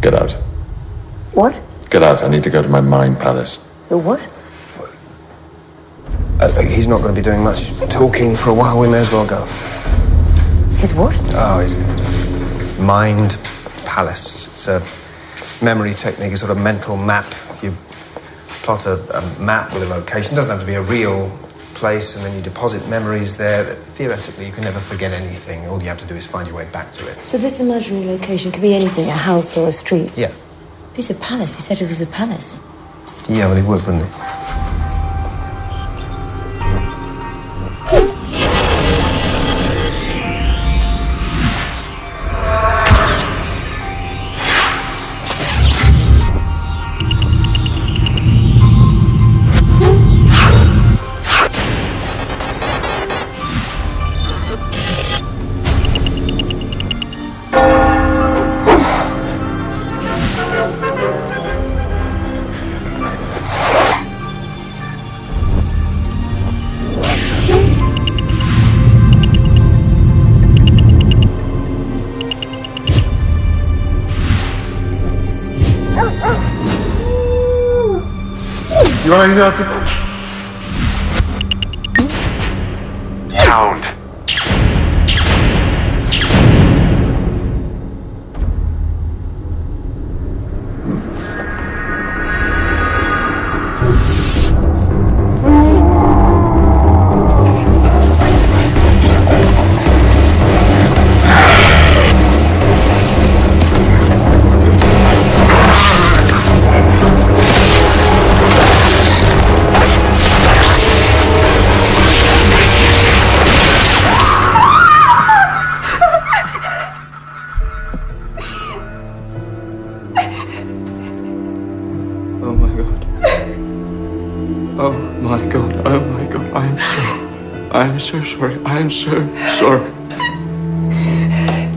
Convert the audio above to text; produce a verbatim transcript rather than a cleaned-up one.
Get out. What? Get out. I need to go to my mind palace. The what? Uh, he's not going to be doing much talking for a while. We may as well go. His what? Oh, his mind palace. It's a memory technique, a sort of mental map. You plot a, a map with a location. It doesn't have to be a real place, and then you deposit memories there. Theoretically, you can never forget anything. All you have to do is find your way back to it. So this imaginary location could be anything, a house or a street? Yeah. It's a palace. He said it was a palace. Yeah, well, he would, wouldn't he? You ain't nothing. Sound. Oh my God. Oh my God. Oh my God. I am so, I am so sorry. I am so sorry.